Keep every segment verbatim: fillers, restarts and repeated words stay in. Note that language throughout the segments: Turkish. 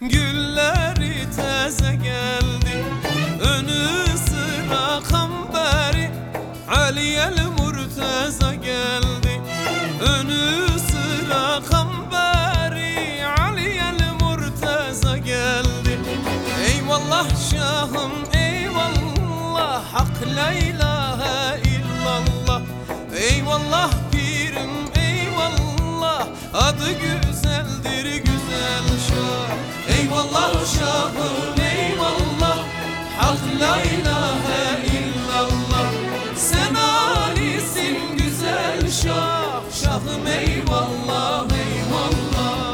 Gülleri teze geldi, önü sıra kamberi. Aliyel Murteza geldi, önü sıra kamberi. Aliyel Murteza geldi. Eyvallah şahım eyvallah, hak la ilahe illallah. Eyvallah pirim eyvallah, adı güzeldir güzel şah. Eyvallah şahım eyvallah, hak la ilahe illallah. Sen alisin güzel şah, şahım eyvallah eyvallah.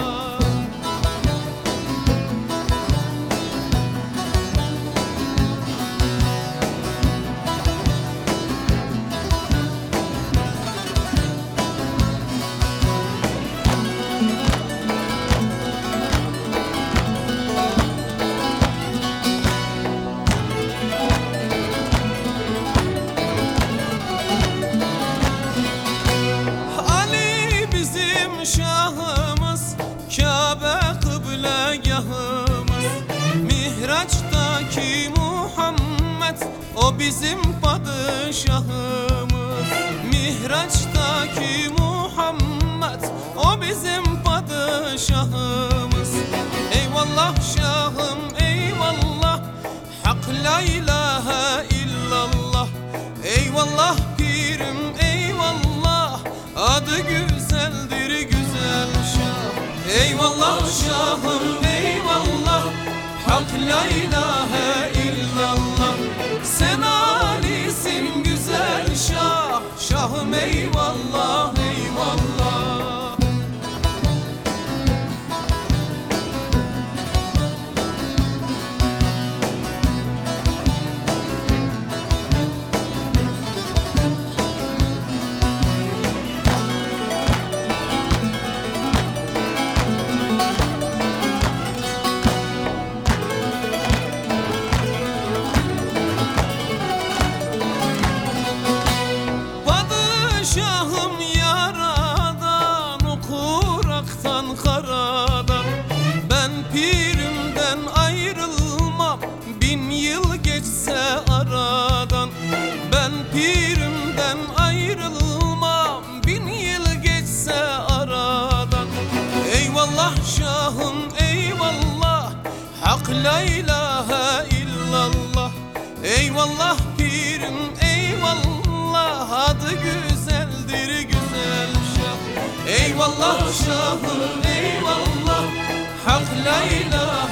Şahımız, Kabe kıblegahımız, Mihraç'taki Muhammed, o bizim padişahımız. Mihraç'taki Muhammed, o bizim padişahımız. Eyvallah şahım eyvallah, hak la ilahe illallah. Eyvallah pirim eyvallah, adı güzeldir güzel şah. Eyvallah şahım eyvallah, hak la ilahe illallah. Sen alisin güzel şah, şahım eyvallah eyvallah. Şahım yaradan, okuraktan karadan. Ben pirimden ayrılmam, bin yıl geçse aradan. Ben pirimden ayrılmam, bin yıl geçse aradan. Eyvallah şahım eyvallah, hak la ilahe illallah. Eyvallah pirim eyvallah, adı güzeldir güzel şah. Eyvallah şahım eyvallah, hak la ilahe